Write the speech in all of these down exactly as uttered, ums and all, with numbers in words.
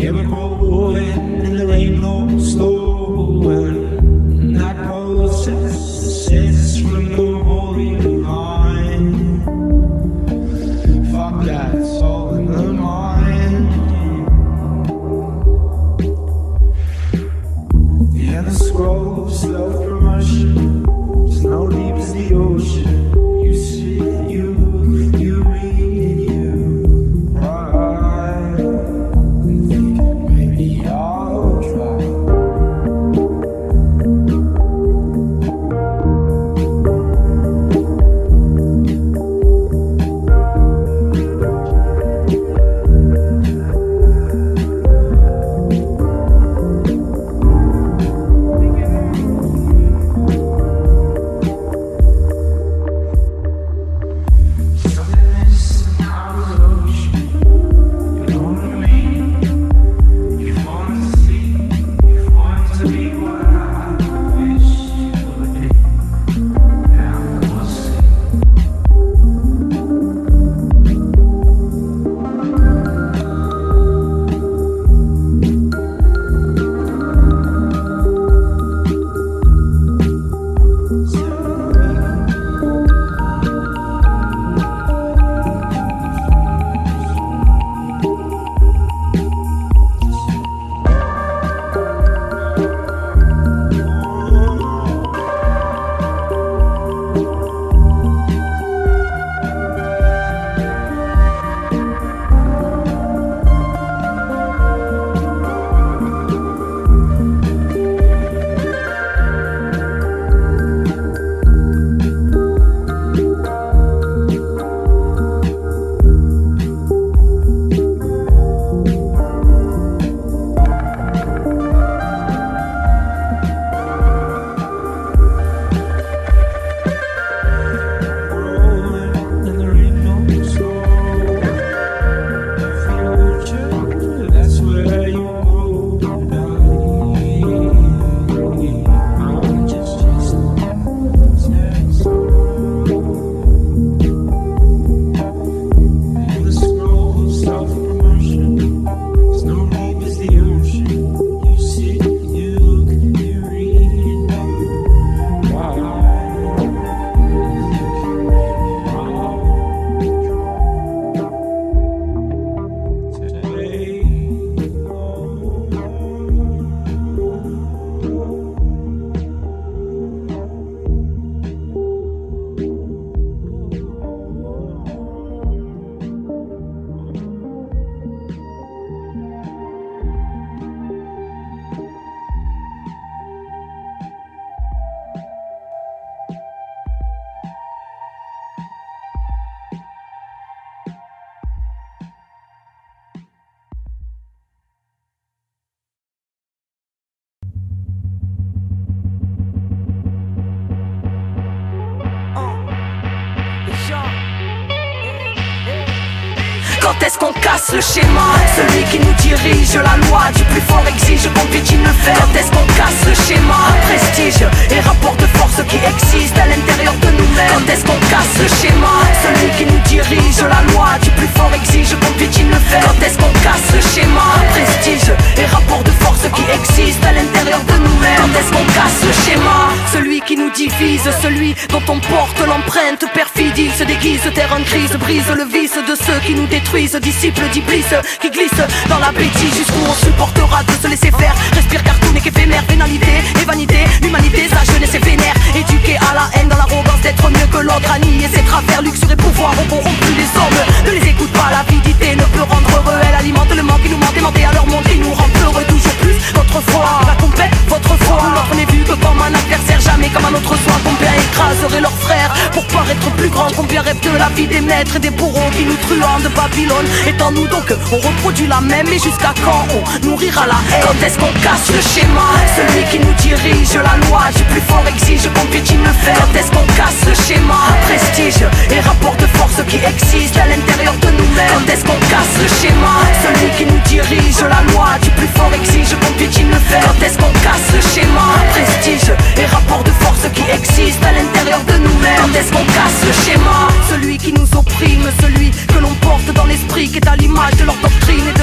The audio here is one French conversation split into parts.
Quand est-ce qu'on casse le schéma? Celui qui nous dirige, la loi du plus fort exige qu'on piétine le fer. Quand est-ce qu'on casse le schéma? Prestige et rapport de force qui existent à l'intérieur de nous-mêmes. Quand est-ce qu'on casse le schéma? Celui qui nous dirige, la loi du plus fort exige qu'on piétine le fer. Quand est-ce qu'on casse le schéma? Prestige et rapport de force qui existent à l'intérieur de nous-mêmes. Quand est-ce qu'on casse le schéma? Celui qui nous divise, celui dont on porte l'empreinte perfidie, se déguise, terrain de crise, brise le vice de ceux qui nous détruisent. Disciples d'Iblis qui glissent dans la bêtise, jusqu'où on supportera de se laisser faire. Respire cartoon et qu'éphémère, vénalité et vanité, l'humanité, sa jeunesse est vénère. Éduquée à la haine dans l'arrogance d'être mieux que l'autre, à nier ses travers, luxure et pouvoir ont corrompu les hommes. Ne les écoute pas, l'avidité ne peut rendre heureux. Elle alimente le manque qui nous ment, démenté à leur monde qui nous rend heureux toujours plus. Votre foi, la compète, votre foi, l'autre n'est vu que comme un adversaire, jamais comme un autre soi. Combien écraseraient leurs frères pour paraître plus grands? Combien rêvent de la vie des maîtres et des bourreaux qui nous truandent de Babylone? Étant nous donc, on reproduit la même, et jusqu'à quand on nourrira la haine? Quand est-ce qu'on casse le schéma? Celui qui nous dirige, la loi du plus fort exige qu'on piétine le fer. Quand est-ce qu'on casse le schéma? Prestige et rapport de force qui existent à l'intérieur de nous-mêmes. Quand est-ce qu'on casse le schéma? Celui qui nous dirige, la loi du plus fort exige qu'on piétine le fer. Quand est-ce qu'on casse le schéma? Prestige et rapport de force qui existent à l'intérieur de nous-mêmes. Quand est-ce qu'on casse le schéma? Celui qui nous opprime, celui que l'on porte dans l'esprit, qui est à l'image de leur doctrine et de leurs crimes.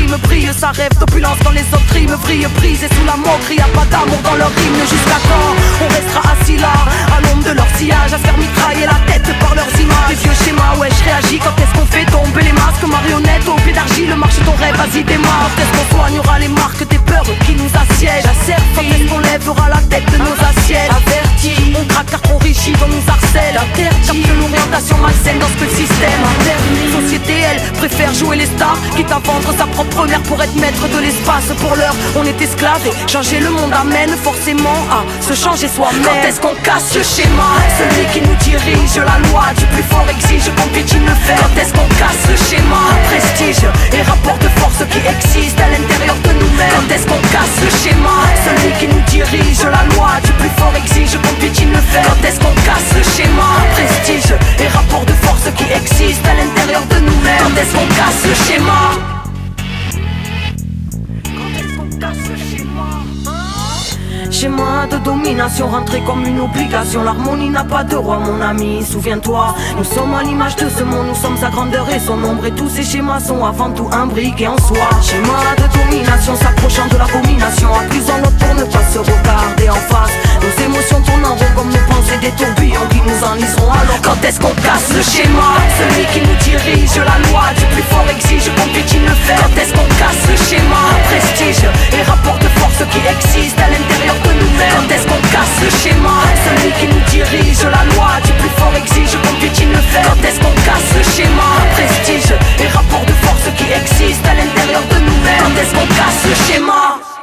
crime brille, ça rêve d'opulence quand les autres rimes vrillent, brisés sous la moquerie, y'a pas d'amour dans leur hymne. Jusqu'à quand on restera assis là, à l'ombre de leur sillage, à se faire mitrailler la tête par leurs images. Les vieux schémas, ouais je réagis quand est-ce qu'on fait tomber les masques, marionnettes au pied d'argile, marche ton rêve, vas-y démarre. Quand est-ce qu'on soignera les marques des peurs qui nous assiègent, asservis. Quand est-ce qu'on lèvera la tête de nos assiettes, avertis. On craque car trop riche, on nous harcèle, interdit. Capte l'orientation malsaine dans ce que le système interdit. Société elle préfère jouer les stars, quitte à vendre sa propre mère pour être maître de l'espace. Pour l'heure on est esclave et changer le monde amène forcément à se changer soi-même. Quand est-ce qu'on casse le schéma, celui qui nous dirige, la loi du plus fort exige qu'on piétine le fer. Quand est-ce qu'on casse le schéma, prestige et rapport de force qui existent à l'intérieur de nous-mêmes. Quand est-ce qu'on casse le schéma, celui qui nous dirige, la loi du plus fort exige qu'on piétine le fer. Quand est-ce qu'on casse le schéma, prestige et rapport de force qui existent à l'intérieur de nous-mêmes. Quand est-ce qu'on casse le schéma, quand est-ce qu'on casse le schéma. Schéma de domination rentré comme une obligation. L'harmonie n'a pas de roi mon ami, souviens-toi. Nous sommes à l'image de ce monde, nous sommes sa grandeur et son nombre. Et tous ces schémas sont avant tout imbriqués en soi. Schéma de domination s'approchant de l'abomination, accusant l'autre pour ne pas se regarder en face. Nos émotions tournent en rond comme nos pensées, des tourbillons qui nous enliseront. Alors quand est-ce qu'on casse le schéma, celui qui nous dirige, la loi du plus fort exige qu'on piétine le fer. Quand est-ce qu'on casse le schéma, prestige et rapport de force qui existent à l'intérieur de nous-mêmes. Quand est-ce qu'on casse le schéma, celui qui nous dirige, la loi du plus fort exige qu'on piétine le fer. Quand est-ce qu'on casse le schéma, prestige et rapport de force qui existent à l'intérieur de nous-mêmes. Quand est-ce qu'on casse le schéma.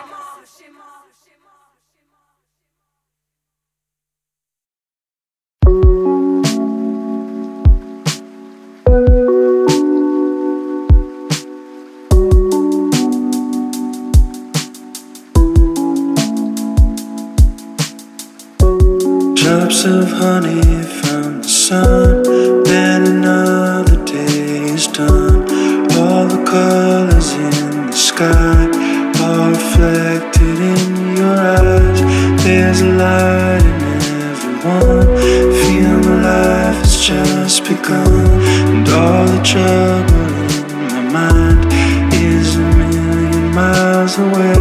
Drops of honey from the sun, then another day is done. All the colors in the sky are reflected in your eyes. There's a light in everyone, feel my life has just begun. And all the trouble in my mind is a million miles away.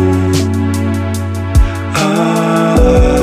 Oh,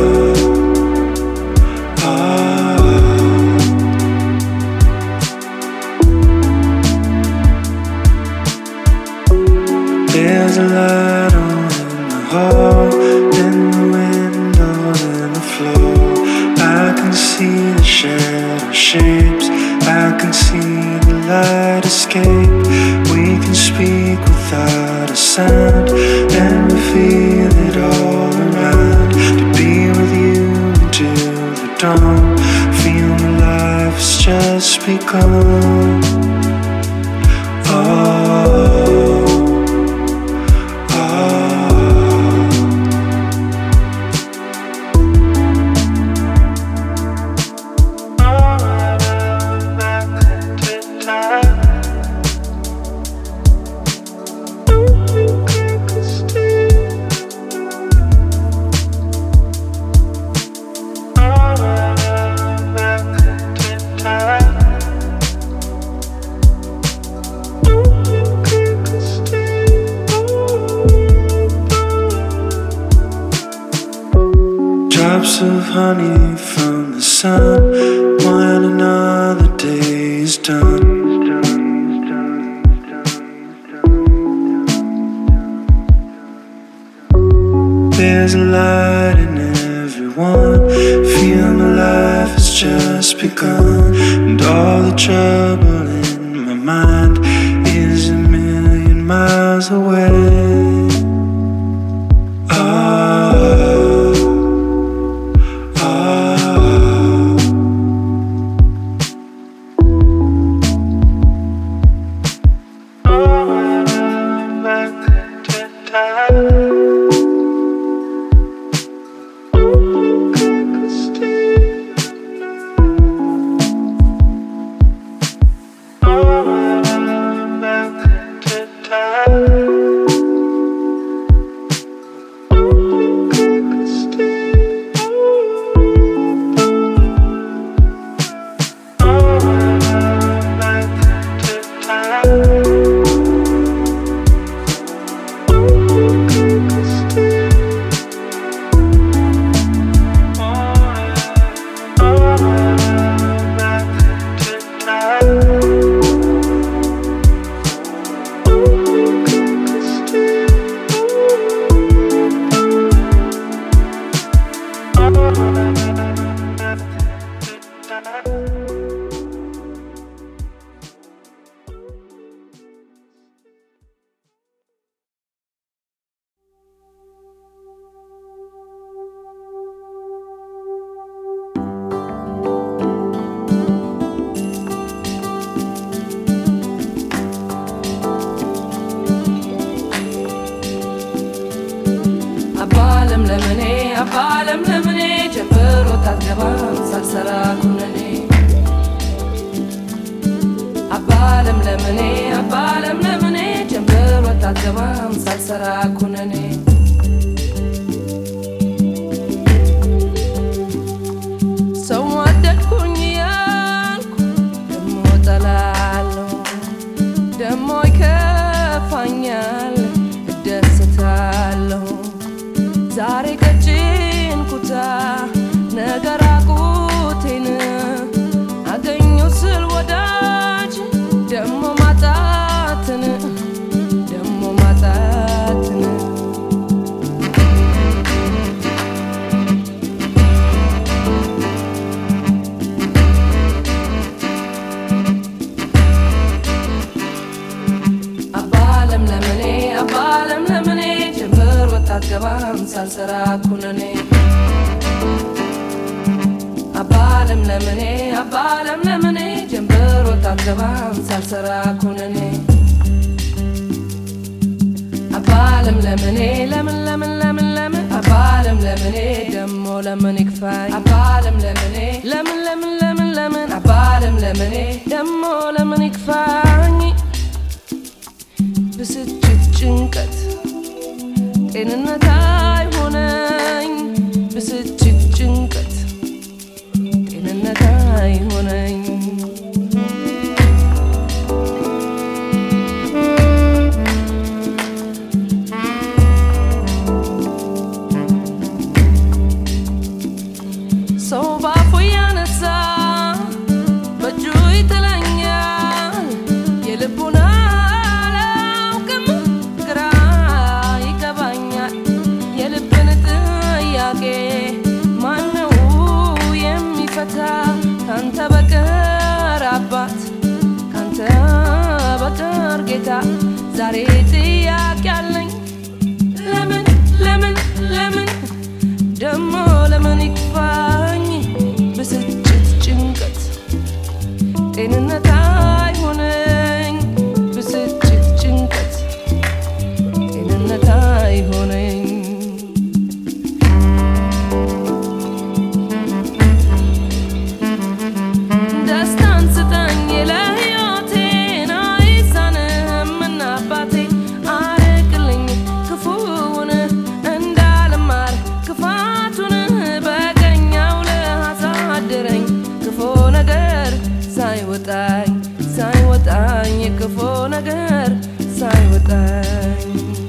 there's a light on in the hall, in the windows, in the floor. I can see the shadow shapes, I can see the light escape. We can speak without a sound, and we feel it all around. To be with you until the dawn, feel my life has just begun. Oh, drops of honey from the sun, when another day is done. There's a light in everyone, feel my life has just begun. And all the trouble in my mind is a million miles away. Oh, oh. Oh, back to time. Back to time. አባለም ለምኔ ጀምሮ ታገባም ሳልሰራ ኩነኔ አባለም ለምኔ አባለም ለምኔ ጀምሮ ታገባም ሳልሰራ ኩነኔ ሰው ወደድኩኝ ያልኩ ደሞ ጠላለሁ ደሞ ይከፋኛል እደሰታለሁ ዛሬ ቀጭን ኩታ ነገር አቁቴን አገኘው ስል ወዳጅ ደሞ ማጣትን ደሞ ማጣትን አባለም ለምኔ አባለም ለምኔ ጀምር ወጣት ገባም ሳልሰራ ኩነኔ አባለም ለምኔ አባለም ለምኔ ጀምር ወጣት ገባም ሳልሰራ ኩነኔ አባለም ለምኔ ለምን ለምን ለምን ለምን አባለም ለምኔ ደሞ ለምን ይክፋኝ አባለም ለምኔ ለምን ለምን ለምን ለምን አባለም ለምኔ ደሞ ለምን ይክፋኝ ብስጭት ጭንቀት ጤንነት አይሆነኝ ብስጭት ጭንቀት ጤንነት አይሆነኝ ሰው ባፉ ያነሳ በእጁ ይጥለኛል የልቡን አላውቅም ግራ ይገባኛል የልብን ጥያቄ ማነው የሚፈታ ካንተ በቀር አባት ካንተ በቀር ጌታ ዛሬ ጥያቄ አለኝ ለምን ለምን ለምን ደሞ ለምን ይክፋኝ ብስጭት ጭንቀት ጤንነት አይሆነኝ ብስጭት ጭንቀት ጤንነት አይሆነኝ ደስታን ስጠኝ ለሕይወቴን አይሳንህም እና አባቴ አርቅልኝ ክፉውን እንዳልማር ክፋቱን በቀኛው ለአሳድረኝ ክፉ ነገር ሳይወጣኝ ሳይወጣኝ ክፉ ነገር ሳይወጣኝ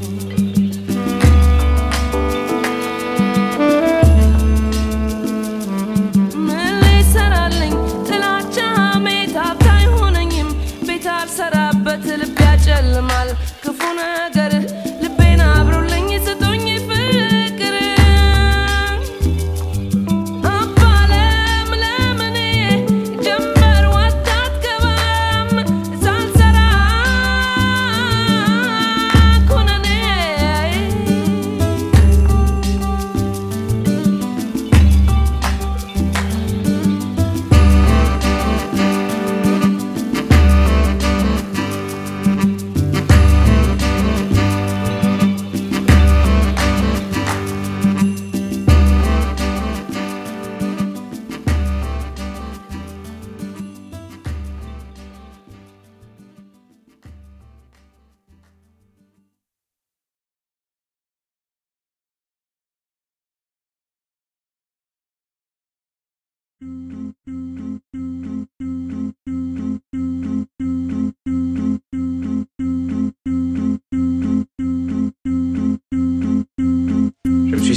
ምን ሊሰራልኝ ጥላቻ ሜት ሀብት አይሆነኝም ቤት አልሰራበት ልቤ ያጨልማል ክፉ ነገር ልቤን አብሮልኝ ስጡኝ ፍቅር አባለም ለምኔ ጀመር ወጣት ገባም ሳልሰራ ኩነኔ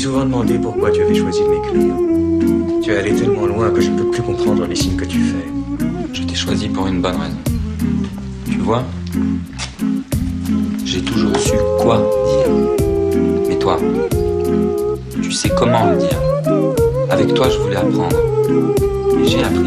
souvent demandé pourquoi tu avais choisi de m'écrire. Tu es allé tellement loin que je ne peux plus comprendre les signes que tu fais. Je t'ai choisi pour une bonne raison. Tu vois, j'ai toujours su quoi dire. Mais toi, tu sais comment le dire. Avec toi, je voulais apprendre. Et j'ai appris.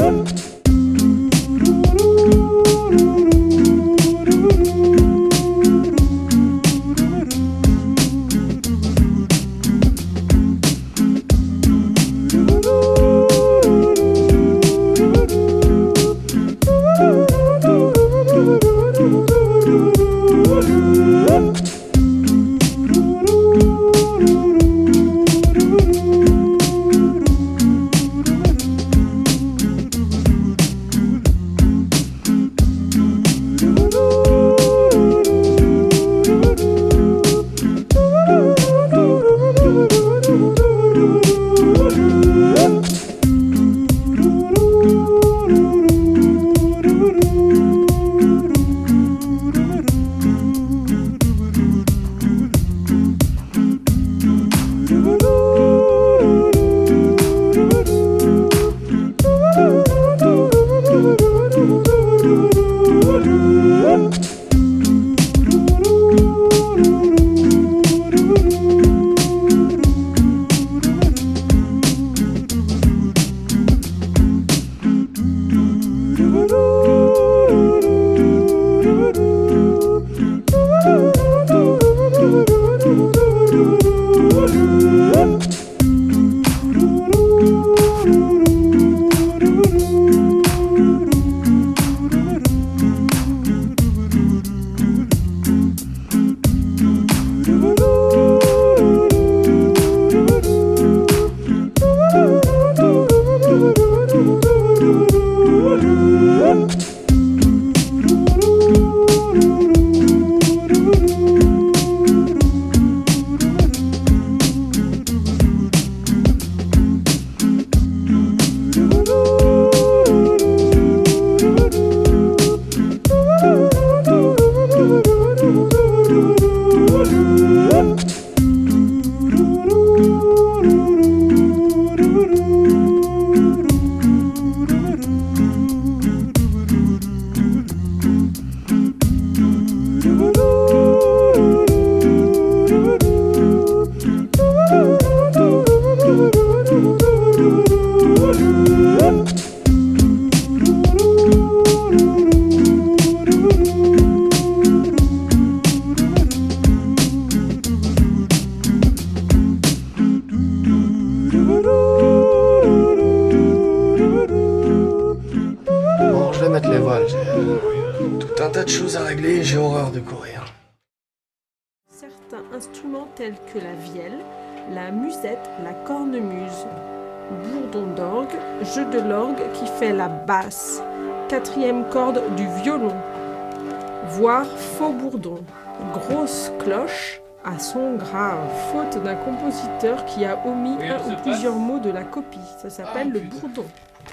Tels que la vielle, la musette, la cornemuse, bourdon d'orgue, jeu de l'orgue qui fait la basse, quatrième corde du violon, voire faux bourdon, grosse cloche à son grave, faute d'un compositeur qui a omis oui, un ou plusieurs mots de la copie. Ça s'appelle ah, le bourdon.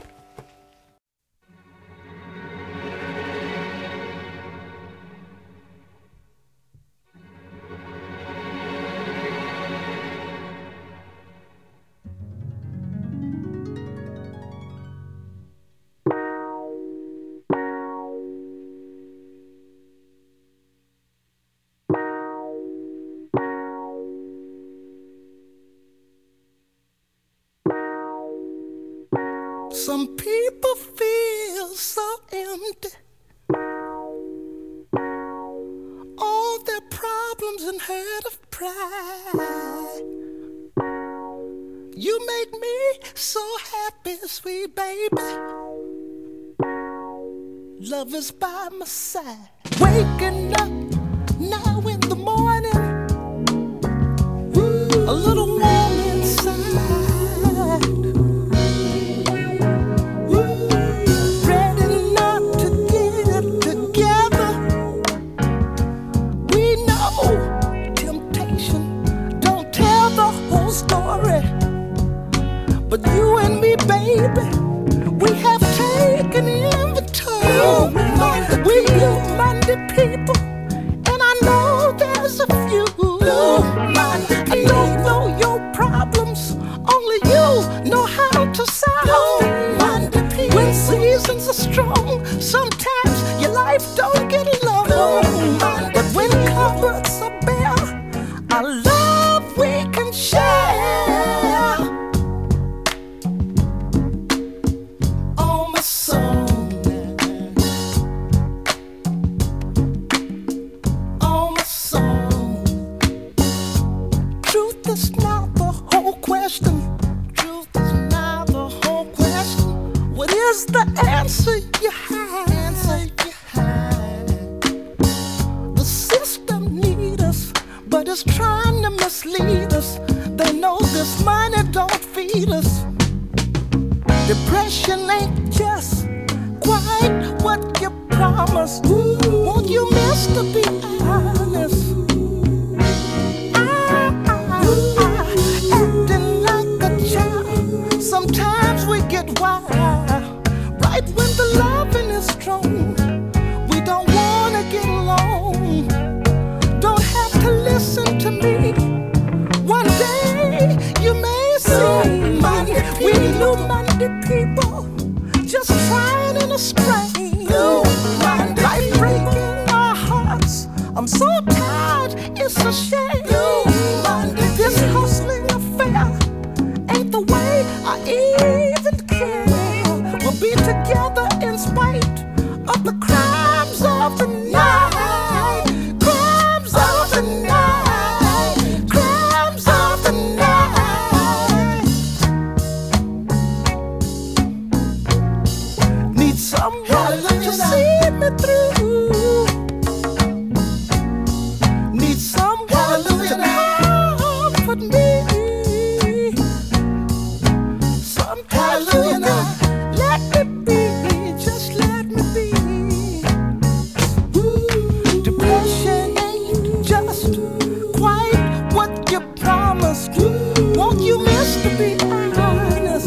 Some people feel so empty. All their problems and hurt of pride. You make me so happy, sweet baby. Love is by my side. Waking up now in the morning. Ooh, a little warm inside. But you and me, baby, we have taken inventory. Oh, we blue-minded people, and I know there's a few. I don't know your is trying to mislead us. They know this money don't feed us. Depression ain't just quite what you promised. Won't you, mister, be honest? I, I, I, acting like a child. Sometimes we get wild. Right when the loving is strong, we don't wanna get along. Don't have to listen to me. One day you may see we new minded people just trying in a strain. Life breaking our hearts. I'm so tired, it's a shame. This hustling affair ain't the way I even care. We'll be together in spite of the crimes of the night. Crimes of the night. Crimes of the night. Need someone to see me through. Need someone to comfort me. Sometimes let me be, just let me be. Ooh, depression ain't just quite what you promised. Won't you, mister, be honest?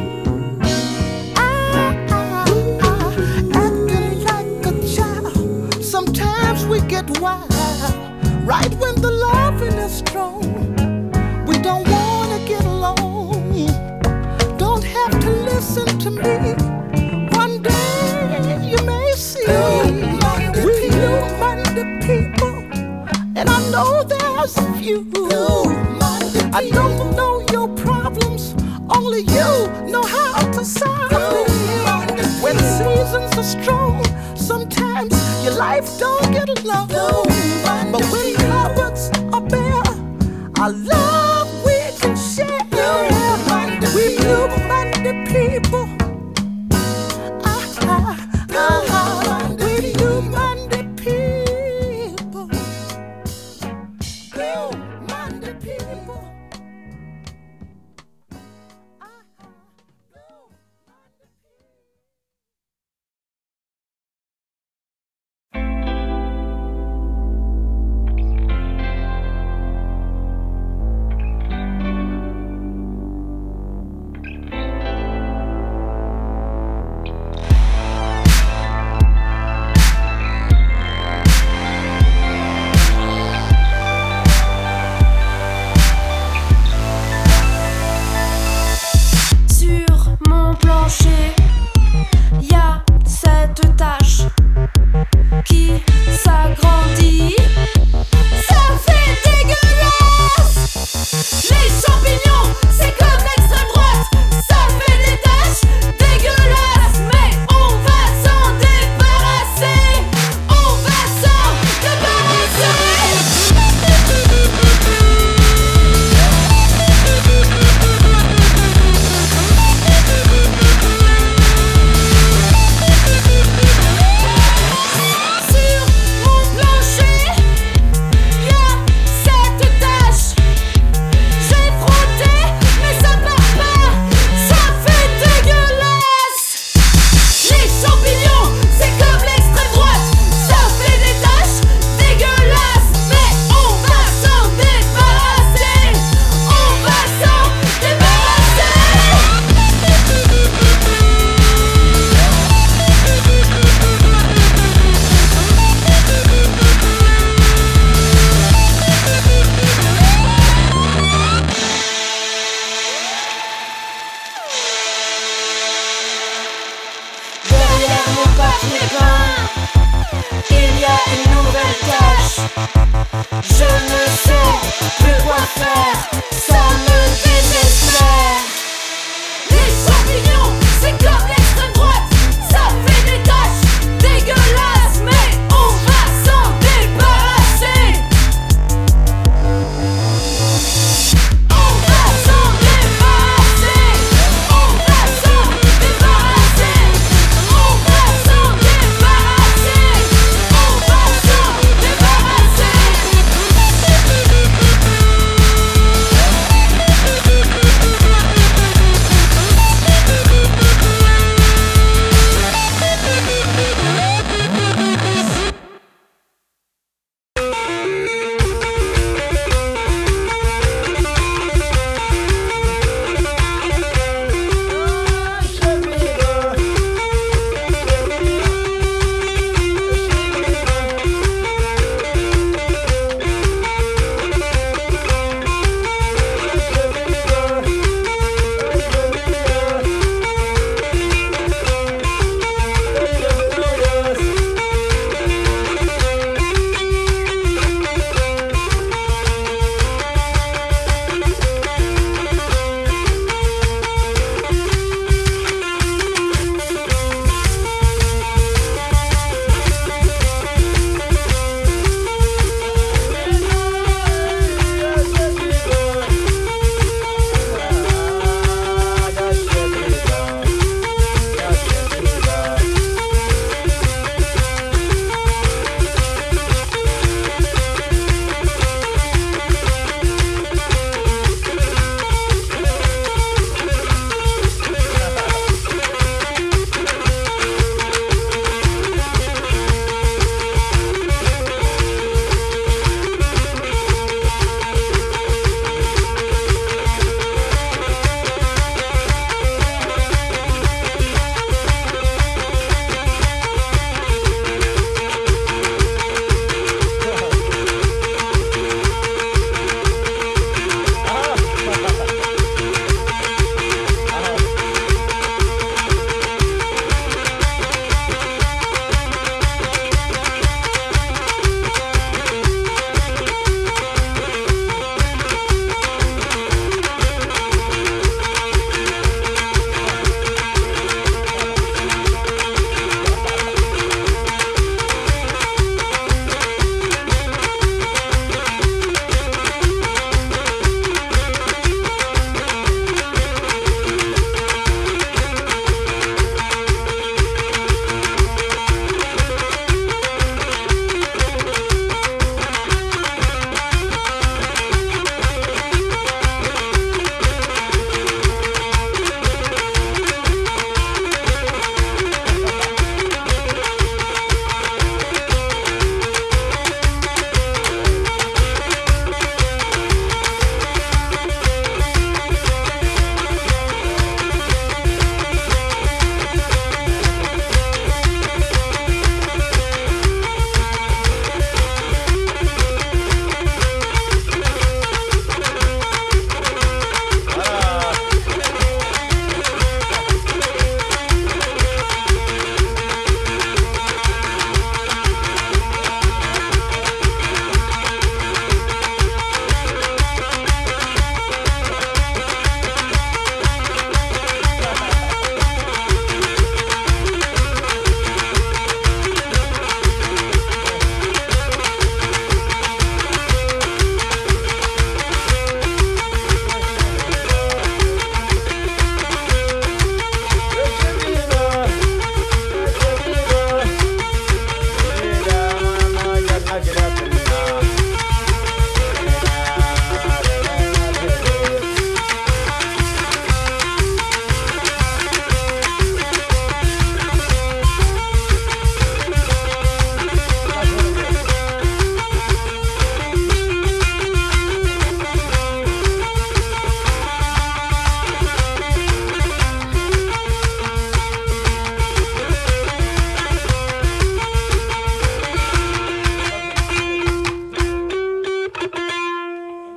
I, I, I, acting like a child. Sometimes we get wild. Right when the loving is strong, we don't wanna get along. Don't have to listen to me. One day you may see we new-minded people, and I know there's a few. I don't know your problems, only you know how to solve them. When seasons are strong, sometimes your life don't get along. But when cupboards are bare, our love we can share. We new-minded people. Ah, ah, ah, we new-minded people. New-minded people.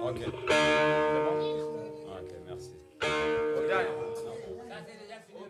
Ok. C'est bon? Ok, merci. Au derrière. Ça, c'est déjà fini.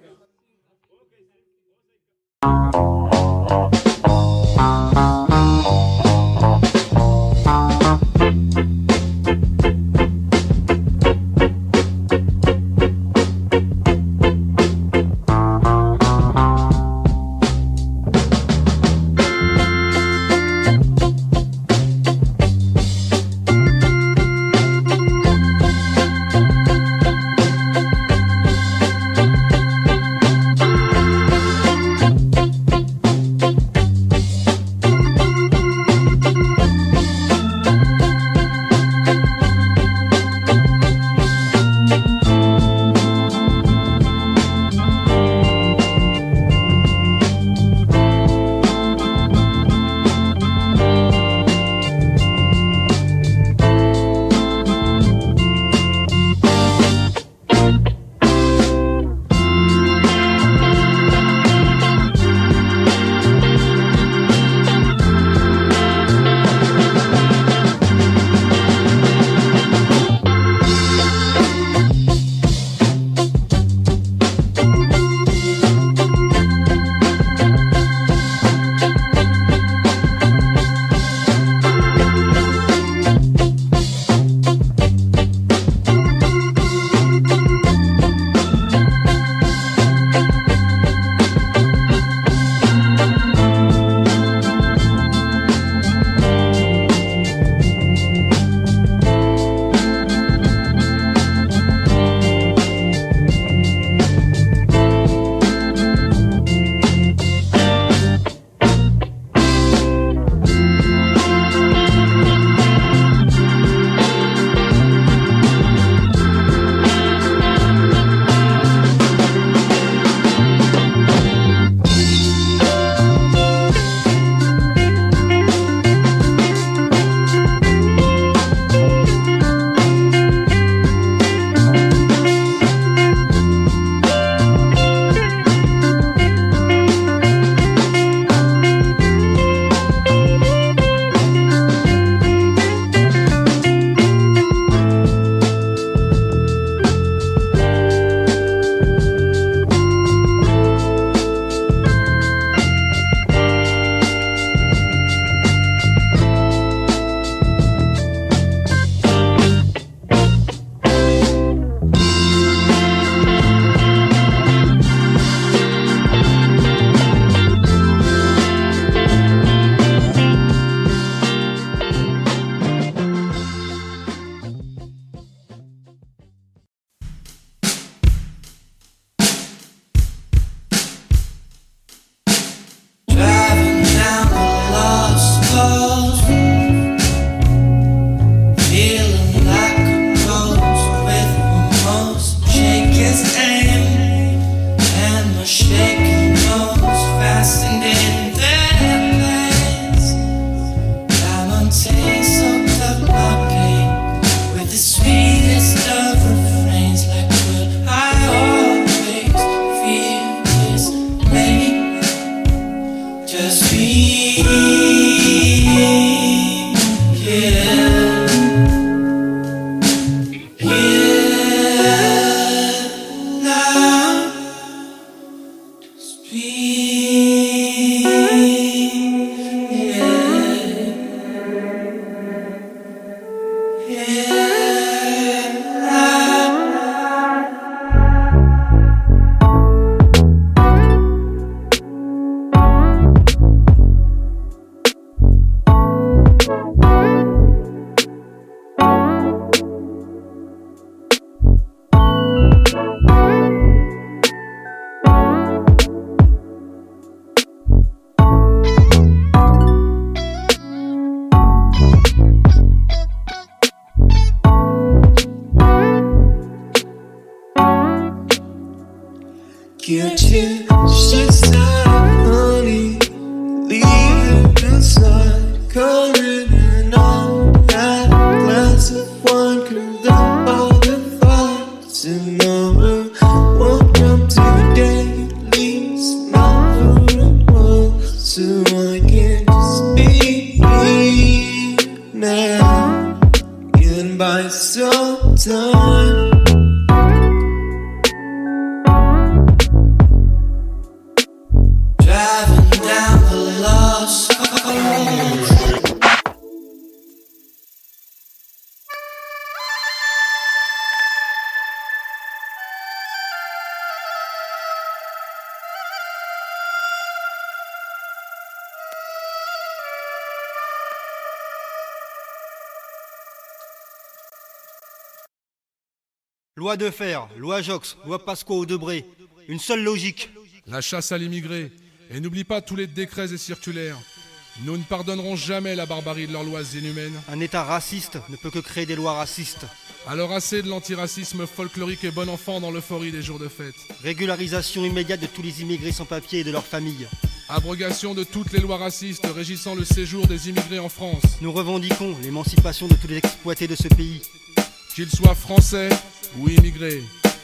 Get you just honey, leave it inside, coloring in all that glass of wine, could all the fight tomorrow won't come today, at least not for a while, so I can just be now, getting by. it's your time. Driving down the lost road. Loi de fer, loi Jox, loi Pasqua-Debré, une seule logique. La chasse à l'immigré. Et n'oublie pas tous les décrets et circulaires. Nous ne pardonnerons jamais la barbarie de leurs lois inhumaines. Un État raciste ne peut que créer des lois racistes. Alors assez de l'antiracisme folklorique et bon enfant dans l'euphorie des jours de fête. Régularisation immédiate de tous les immigrés sans papier et de leurs familles. Abrogation de toutes les lois racistes régissant le séjour des immigrés en France. Nous revendiquons l'émancipation de tous les exploités de ce pays. Qu'ils soient français ou immigrés.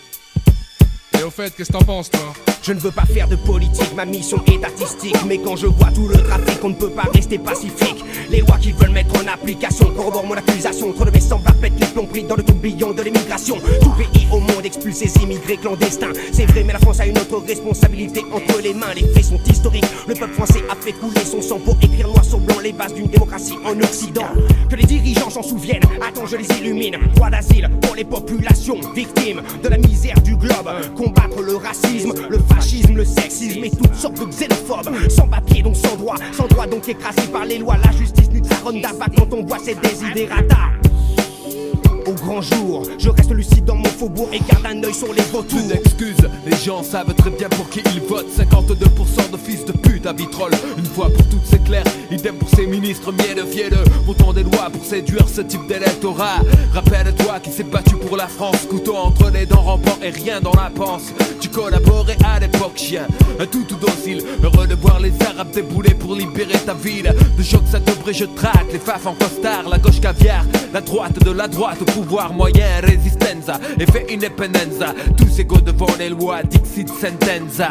Et au fait, qu'est-ce que t'en penses, toi? Je ne veux pas faire de politique, ma mission est artistique. Mais quand je vois tout le trafic, on ne peut pas rester pacifique. Les lois qu'ils veulent mettre en application corroborent mon accusation. Trop de mes semblables pètent les plombs pris dans le tourbillon de l'immigration. Tout pays au monde expulse ses immigrés clandestins. C'est vrai, mais la France a une autre responsabilité entre les mains. Les faits sont historiques. Le peuple français a fait couler son sang pour écrire noir sur blanc les bases d'une démocratie en Occident. Que les dirigeants s'en souviennent, attends, je les illumine. Droit d'asile pour les populations victimes de la misère du globe. Combattre le racisme, le fascisme, le sexisme et toutes sortes de xénophobes. Sans papier donc sans droit, sans droit donc écrasé par les lois. La justice nude sa ronde d'abat quand on voit ces désidérata. Au grand jour, je reste lucide dans mon faubourg et garde un œil sur les vautours. Une excuse, les gens savent très bien pour qui ils votent. Cinquante-deux pour cent de fils de pute à vitrolles. Une fois pour toutes c'est clair, idem pour ces ministres mielleux fielleux. Votant des lois pour séduire ce type d'électorat. Rappelle-toi qui s'est battu pour la France. Couteau entre les dents rampant et rien dans la panse. Tu collaborais à l'époque chien, un tout tout docile. Heureux de voir les arabes débouler pour libérer ta ville. De choc ça Debré je traque, les faf en costard. La gauche caviar, la droite de la droite. Pouvoir moyen, résistenza, effet independenza. Tous égaux devant les lois, dixit sentenza.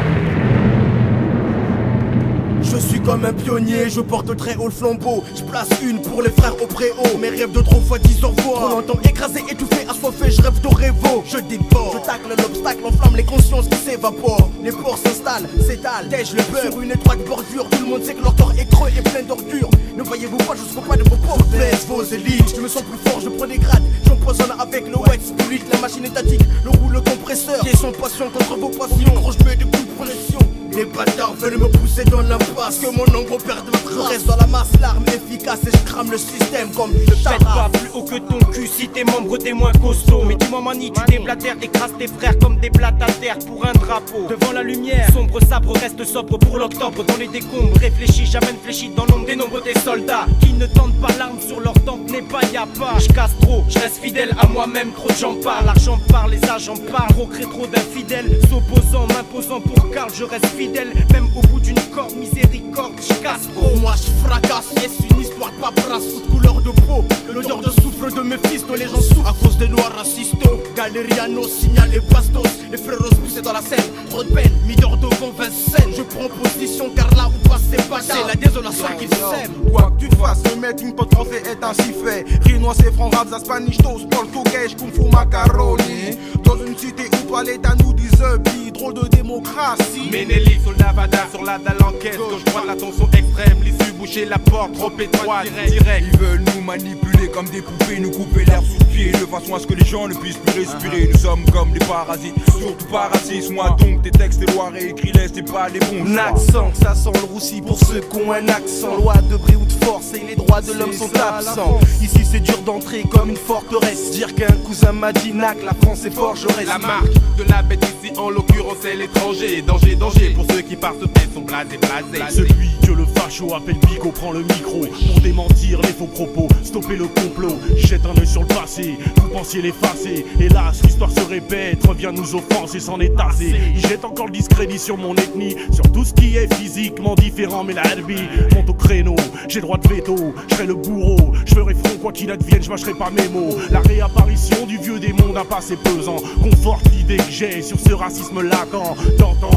Je suis comme un pionnier, je porte très haut le flambeau. Je place une pour les frères au préau. Mes rêves de trop fois dix au revoir. Trop longtemps écrasé, étouffé, assoiffé, je rêve de révo. Je déborde, je tacle l'obstacle, enflamme les consciences qui s'évaporent. Les porcs s'installent, s'étalent, tèche le beurre sur une étroite bordure. Tout le monde sait que leur corps est creux et plein d'ordures. Ne voyez-vous pas jusqu'au pas de vos pauvres baisse vos élites. Je me sens plus fort, je prends des grades. J'empoisonne avec le white spirit. La machine étatique, le rouleau compresseur. Qui est son passion contre vos passions. Gros, je mets des coups de pression. Les bâtards veulent me pousser dans l'impasse. Que mon ombre perde ma trace. Je reste dans la masse, l'arme efficace. Et je crame le système comme je Pète pas plus haut que ton cul si tes membres t'es moins costaud. Mais dis-moi mani, tu déblatères, écrases tes frères comme des blattes à terre pour un drapeau. Devant la lumière, sombre sabre reste sobre pour l'octobre. Dans les décombres, réfléchis, j'amène fléchi dans l'ombre des nombres des soldats. Qui ne tentent pas l'arme sur leur tempe n'est pas y'a pas. Je casse trop, je reste fidèle à moi-même, trop j'en parle. L'argent parle, les agents parlent. Trop crée trop d'infidèles, s'opposant, m'imposant pour Karl, je reste fidèle. Même au bout d'une corde, miséricorde, je casse trop. Moi je fracasse, yes, une histoire de paperasse. Toute couleur de peau, l'odeur de soufre de Méphisto. Les gens souffrent à cause des noirs racistes. Galériano, signal et bastos. Les frérots poussés dans la scène, trop de peine, mis d'or devant Vincennes. Je prends position car là où passe c'est pas c'est la désolation qu'ils s'aiment. Quoi que tu fasses, le melting pot français est ainsi fait. Rinois, c'est franc, rap, Spanish, toast, portugais, kung fu, macaroni. Dans une cité où toi l'État nous dit bi, trop de démocratie. Ménélique sur le Navada, sur la dalle enquête. Gauche droite, la tension extrême, l'issue boucher la porte, trop étroite, direct. Ils veulent nous manipuler comme des poupées, nous couper l'air sous le pied, de façon à ce que les gens ne puissent plus respirer. Nous sommes comme des parasites, surtout pas racistes. Moi donc tes textes, tes lois réécris-les, c'est pas des bons choix. Accent, ça sent le roussi pour ceux qui ont un accent. Loi de bris ou de force et les droits de l'homme sont absents. Ici c'est dur d'entrer comme une forteresse. Dire qu'un cousin m'a dit nac, la France est forgeresse. La marque de la bête ici en l'occurrence c'est l'étranger. Danger, danger pour ceux qui par ce fait sont blasés, blasés. Celui que le facho appelle Bigot prend le micro pour démentir les faux propos, stopper le complot. Jette un œil sur le passé, vous pensiez l'effacer. Hélas, l'histoire se répète, revient nous offenser, s'en est tassé. Il jette encore le discrédit sur mon ethnie, sur tout ce qui est physiquement différent. Mais la herbi monte au créneau, j'ai droit de veto, je serai le bourreau. Je ferai front quoi qu'il advienne, je mâcherai pas mes mots. La réapparition du vieux démon d'un passé pesant conforte l'idée que j'ai sur ce racisme latent. T'entends, t'attends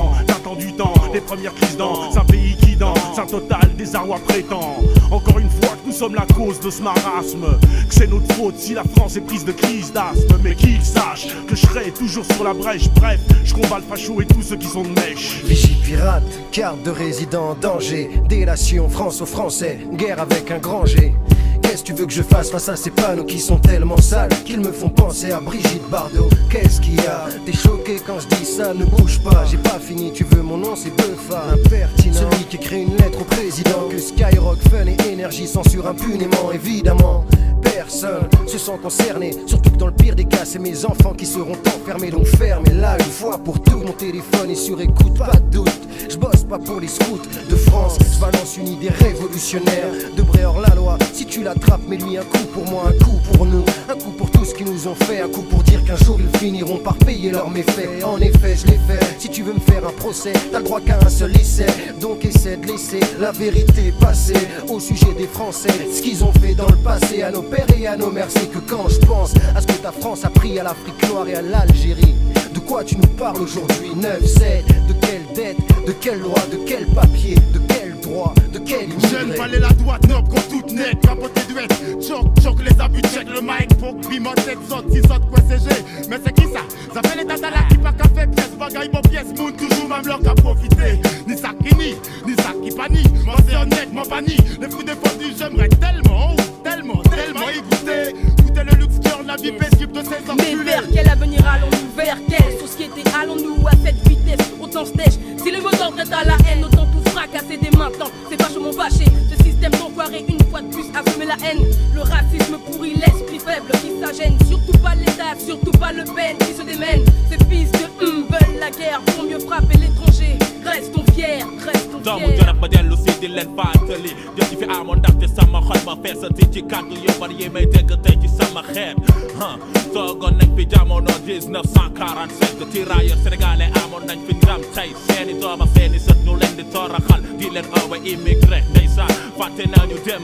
temps du temps, les premières crises dans un pays qui danse, un total désarroi prétend. Encore une fois que nous sommes la cause de ce marasme, que c'est notre faute si la France est prise de crise d'asthme. Mais qu'ils sachent que je serai toujours sur la brèche. Bref, je combats le facho et tous ceux qui sont de mèche. Vigie pirate, carte de résident en danger, délation France aux Français, guerre avec un grand G. Qu'est-ce que tu veux que je fasse face à ces panneaux qui sont tellement sales qu'ils me font penser à Brigitte Bardot? Qu'est-ce qu'il y a? T'es choqué quand je dis ça? Ne bouge pas, j'ai pas fini, tu veux mon nom, c'est Beufa. Impertinent, celui qui écrit une lettre au président. Que Skyrock, Fun et Énergie censurent impunément, évidemment. Personne se sent concerné, surtout que dans le pire des cas c'est mes enfants qui seront enfermés. Donc fermez là une fois pour tout, mon téléphone est sur écoute, pas de doute. Je bosse pas pour les scouts de France, je balance une idée révolutionnaire. De Bré hors la loi, si tu l'attrapes, mets-lui un coup pour moi, un coup pour nous, un coup pour tout ce qu'ils nous ont fait, un coup pour dire qu'un jour ils finiront par payer leurs méfaits. En effet, je l'ai fait, si tu veux me faire un procès, t'as le droit qu'à un seul essai. Donc essaie de laisser la vérité passer au sujet des Français, ce qu'ils ont fait dans le passé à nos pères et à nos mères. C'est que quand je pense à ce que ta France a pris à l'Afrique noire et à l'Algérie, de quoi tu nous parles aujourd'hui? neuf sept, de quelle dette, de quelle loi, de quel papier, de quel droit, de quel immigré? Jeune fallait la droite noble contre toute nette, capoter duette, choc, choc les abus, check le mic, pour piment, tête, saute, si saute, quoi c'est G. Mais c'est qui ça? Ça fait les tatas là qui pas qu'à faire pièce, bagaille, bon pièce, moun, toujours même leur qu'à profiter. Ni ça qui nie, ni ça qui panie, moi c'est honnête, moi panie. Les fous défendus, j'aimerais tellement, tellement, tellement y goûter. Goûter le luxe cœur, la vie paisible de ces enculés. Mais vers quel avenir allons-nous? Vers quelle société allons-nous à cette vitesse? Autant se tèche, si le mot d'ordre est à la haine, autant tout fracasser dès maintenant. C'est vachement fâché, ce système d'enfoiré une fois de plus a semé la haine. Le racisme pourrit l'esprit faible qui s'agène. Surtout pas l'État, surtout pas le Pen qui se démène. Ces fils de hum veulent la guerre pour mieux frapper l'étranger. Restons fiers, restons fiers. Janak ma dellu si di leen fàttali jëf ci fi amoon ndaxte sama xol ma feesati ci kàddu yu bari yi may dégg tey ci sama xeet. Toogoon nañ fi jamono dix-neuf cent quarante-cinq tirailleurs sénégalais amoon nañ fi ndam tey seeni doom ak seeni sët ñu leen di toroxal di leen oowe immigré. Ndeysaan fàtte nañu démb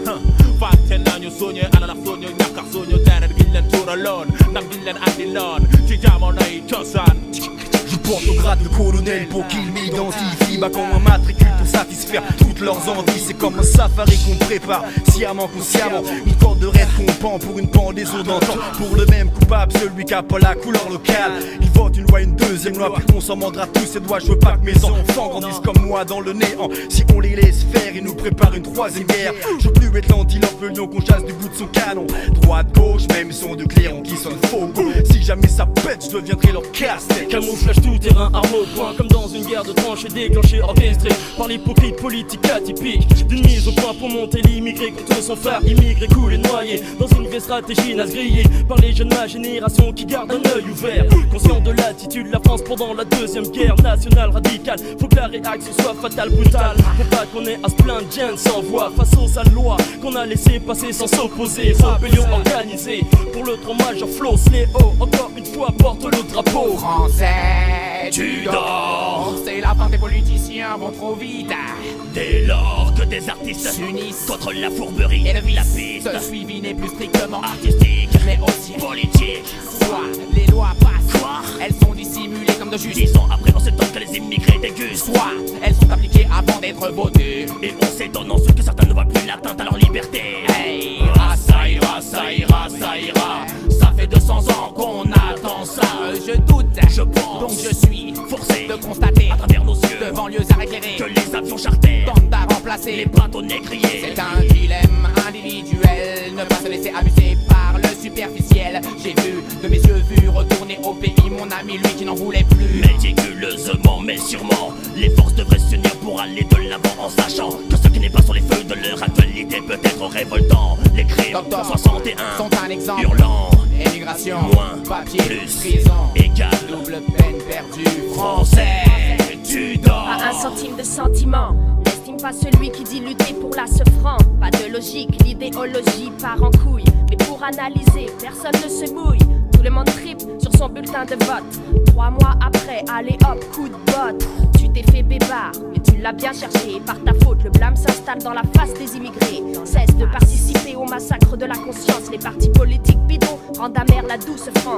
fàtte nañu suñu alal ak suñu ñàkk ak suñu deret giñ leen tuuraloon ndam giñ leen andiloon ci jamonoy cosaan. Je porte au grade de colonel pour qu'ils m'identifient. Bah comme un matricule pour satisfaire toutes leurs envies. C'est comme un safari qu'on prépare, sciemment, consciemment. Une corde de rêve qu'on pend pour une pendaison d'antan. Pour le même coupable, celui qui a pas la couleur locale. Il vote une loi, une deuxième loi, puis qu'on s'en mordra tous ses doigts. Je veux pas que mes enfants grandissent comme moi dans le néant. Si on les laisse faire, ils nous préparent une troisième guerre. Je veux plus être l'antilope, le lion qu'on chasse du bout de son canon. Droite, gauche, même son de clairon qui sonne faux. Si jamais ça pète, je deviendrai leur casse-tête. Camouflage tout terrain, arme au point, comme dans une guerre de tranchées déclenchée, orchestrée par l'hypocrite politique atypique. D'une mise au point pour monter l'immigré contre son frère immigré coulé noyé dans une vieille stratégie naze grillée par les jeunes de ma génération qui gardent un œil ouvert. Conscient de l'attitude de la France pendant la deuxième guerre nationale radicale, faut que la réaction soit fatale, brutale. Faut pas qu'on ait à se plaindre, Jen sans voix face aux sales lois qu'on a laissé passer sans s'opposer. Rébellion organisée pour le trop majeur Flo Sléo, encore une fois porte le drapeau français. Tu dors, c'est la fin des politiciens vont trop vite. Dès lors que des artistes s'unissent contre la fourberie et le vice, la piste, ce suivi n'est plus strictement artistique, mais aussi politique. Soit les lois passent, quoi, elles sont dissimulées comme de juste. Dix ans après, on s'étonne que les immigrés dégustent. Soit elles sont appliquées avant d'être votées, et on s'étonne ensuite que certains ne voient plus l'atteinte à leur liberté. Hey, ah, ça ira, ça ira, ça ira. Ça fait deux cents ans qu'on attend ça. Je doute, je pense, donc je suis forcé de constater à travers nos yeux devant banlieusards éclairés que les avions charters tentent à remplacer les bâtonnets grillés. C'est un dilemme individuel, ne pas se laisser abuser par le superficiel. J'ai vu de mes yeux vus retourner au pays mon ami, lui qui n'en voulait plus. Méticuleusement mais sûrement, les forces devraient s'unir pour aller de l'avant en sachant que ce qui n'est pas sur les feux de leur actualité peut être révoltant. Les crimes Docteur soixante et un sont un exemple hurlant. Émigration, moins, papier, plus, prison, égal, double peine perdue. Français, tu dors. Pas un centime de sentiment, n'estime pas celui qui dit lutter pour la ce franc. Pas de logique, l'idéologie part en couille. Mais pour analyser, personne ne se mouille. Tout le monde tripe sur son bulletin de vote. Trois mois après, allez hop, coup de botte. Tu t'es fait bébard, mais tu l'as bien cherché. Par ta faute, le blâme s'installe dans la face des immigrés. Cesse de participer au massacre de la conscience. Les partis politiques bidons rendent amère la douce France.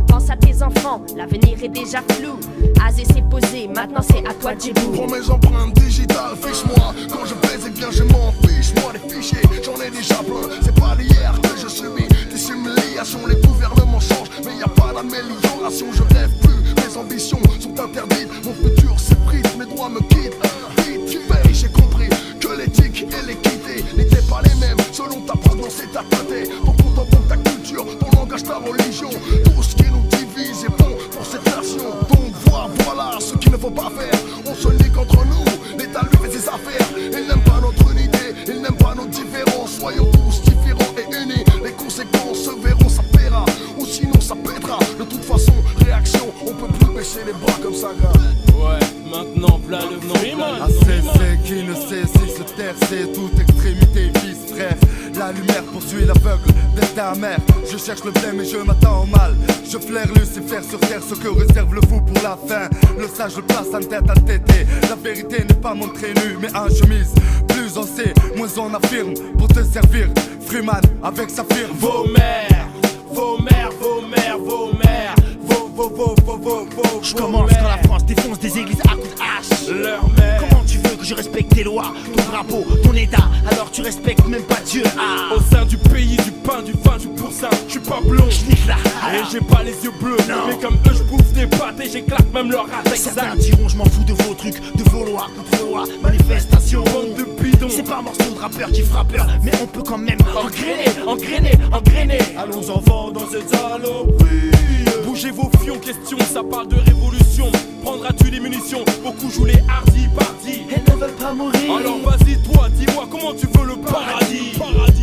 pense à tes enfants, l'avenir est déjà flou. Azé s'est posé, maintenant c'est à toi de Djibou. Prends mes empreintes digitales, fiche-moi. Quand je baise, eh bien je m'en fiche. Moi les fichiers, j'en ai déjà plein. C'est pas d'hier que je subis des humiliations. Les gouvernements changent, mais y a pas d'amélioration. Je rêve plus, mes ambitions sont interdites. Mon futur s'effrite, mes droits me quittent. Vite, tu payes, j'ai compris que l'éthique et l'équité n'étaient pas les mêmes. Selon ta provenance et ta côté, ton compte en banque, ta culture, ton langage, ta religion. Tout ce qui nous divise est bon pour cette nation. Donc voilà, voilà ce qu'il ne faut pas faire. On se nique entre nous, l'État lui fait ses affaires. Il n'aime pas notre unité, il n'aime pas nos différences. Soyons tous différents et unis. Les conséquences se verront, ça paiera, ou sinon ça pètera. De toute façon, réaction, on peut plus baisser les bras comme ça, gars. Ouais, maintenant, v'là le nom. Assez c'est qui ne sait si se taire, c'est toute extrémité vice, frère. La lumière poursuit l'aveugle, destin amer. Je cherche le bien mais je m'attends au mal. Je flaire Lucifer sur terre, ce que réserve le fou pour la fin. Le sage le place en tête à tété. La vérité n'est pas montrée nue mais en chemise. Plus on sait, moins on affirme. Pour te servir, Freeman avec sa firme. Vos mères, vos mères, vos mères, vos mères. Vos, vos, vos, vos, vos, vos. Je commence quand la France défonce des églises à coups de hache. Leur mère. Comment tu veux que je respecte tes lois, ton drapeau, ton état, alors tu respectes même pas Dieu. Ah. Au sein du pays, du pain, du vin, du pourcin, je suis pas blond. J'nique là. Et j'ai pas les yeux bleus. Non. Mais comme eux, je bouffe des pâtes et j'éclate même leur race. Certains diront, je m'en fous de vos trucs, de vos lois, contre lois, manifestations. Bande de bidons. C'est pas un morceau de rappeur qui fera peur, mais on peut quand même engrainer, engrainer, engrainer. Allons enfants dans cette saloperie. Bougez vos fions, question, ça parle de révolution. Prendras-tu les munitions? Beaucoup jouent les hardis, partis. Elles ne veulent pas mourir. Alors vas-y toi, dis-moi comment tu veux le paradis. Paradis.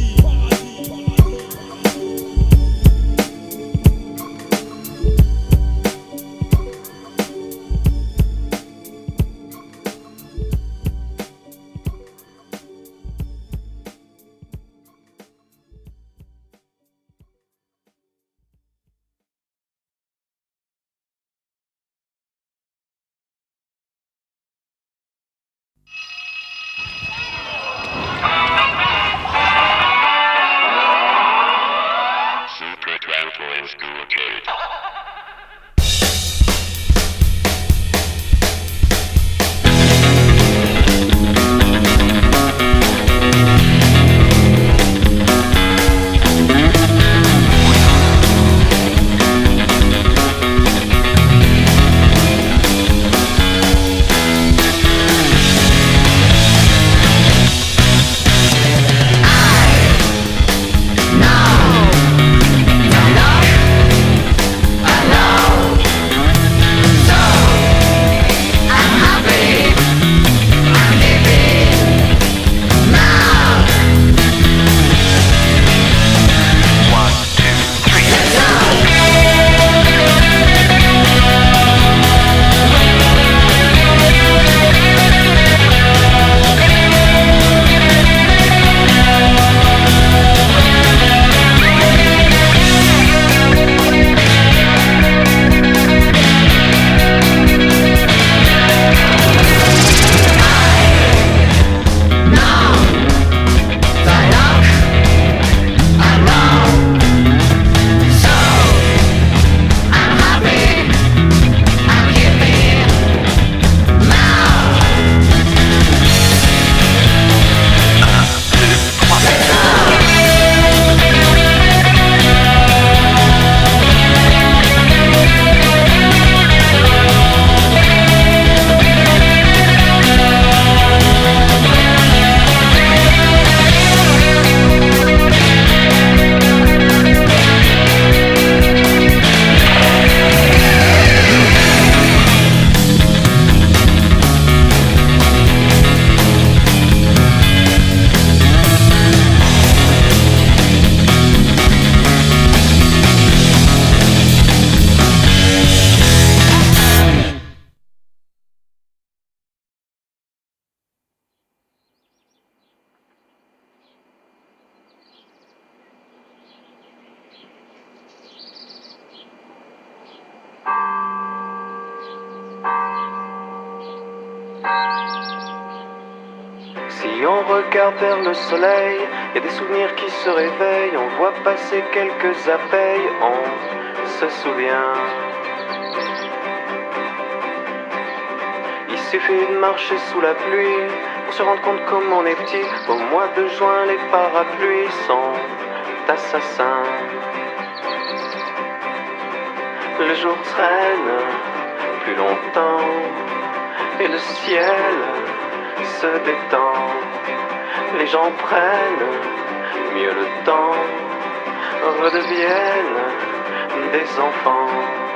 regarde vers le soleil, y a des souvenirs qui se réveillent, on voit passer quelques abeilles, on se souvient. Il suffit de marcher sous la pluie pour se rendre compte comme on est petit. Au mois de juin, les parapluies sont assassins. Le jour traîne plus longtemps et le ciel se détend. Les gens prennent mieux le temps, redeviennent des enfants.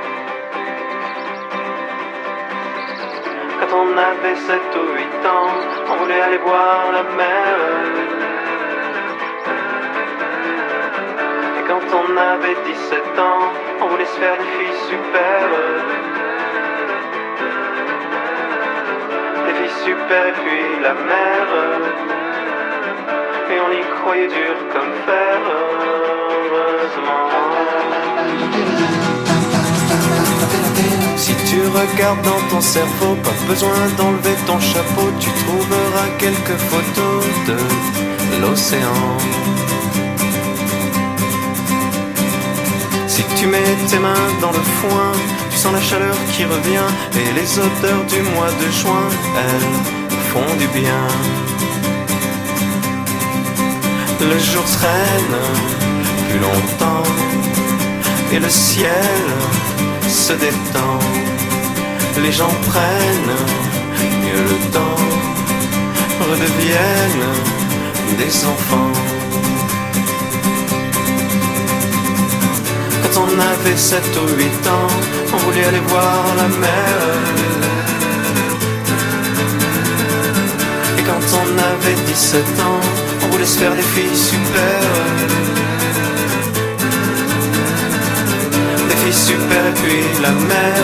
Quand on avait sept ou huit ans, on voulait aller voir la mer. Et quand on avait dix-sept ans, on voulait se faire des filles super. Des filles super et puis la mer. Et on y croyait dur comme fer, heureusement. Si tu regardes dans ton cerveau, pas besoin d'enlever ton chapeau, tu trouveras quelques photos de l'océan. Si tu mets tes mains dans le foin, tu sens la chaleur qui revient, et les odeurs du mois de juin, elles font du bien. Le jour traîne plus longtemps, et le ciel se détend. Les gens prennent mieux le temps, redeviennent des enfants. Quand on avait sept ou huit ans, on voulait aller voir la mer. Et quand on avait dix-sept ans, on voulait se faire des filles super. Des filles super et puis la mer.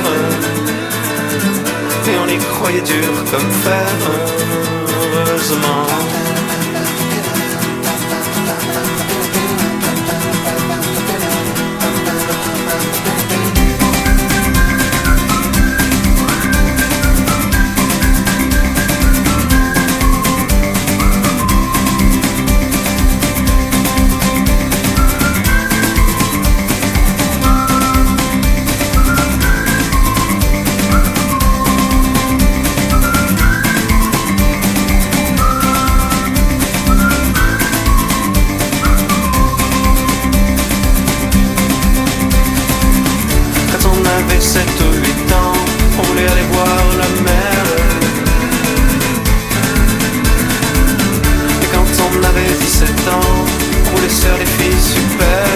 Et on y croyait dur comme fer, heureusement. sept ou huit ans, on voulait aller voir la mer. Et quand on avait dix-sept ans, on voulait se faire des filles super.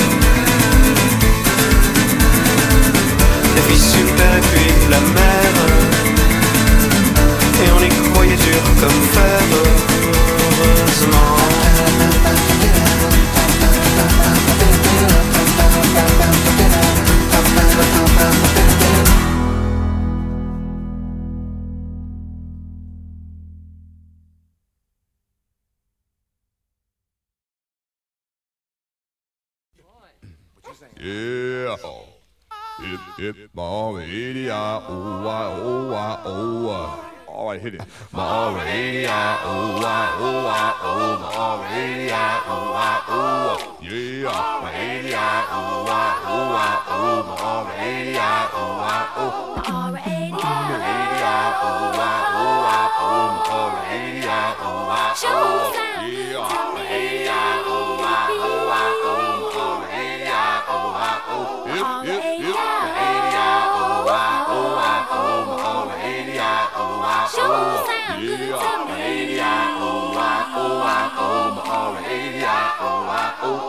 Des filles super et puis la mer. Et on y croyait dur comme fer, heureusement. Yeah. Hip, hip, Maria, oh, ah, oh, ah, oh, ah. All right, hit it. Maria, oh, ah, oh, ah, oh, Maria, oh, ah, oh. Yeah. Maria, oh, ah, oh, ah, oh, Maria, oh, ah, oh. Maria, oh, ah, oh, ah, oh, Maria, oh, ah, oh. Yeah. Maria, oh, ah, oh, ah, oh, Maria, oh, ah, oh. Hip, hip, hip. Maria, oh, ah, oh, ah, oh, Maria, oh, ah, oh. Yeah. Maria, oh, ah, oh, ah, oh, Maria, oh, ah, oh.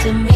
to me.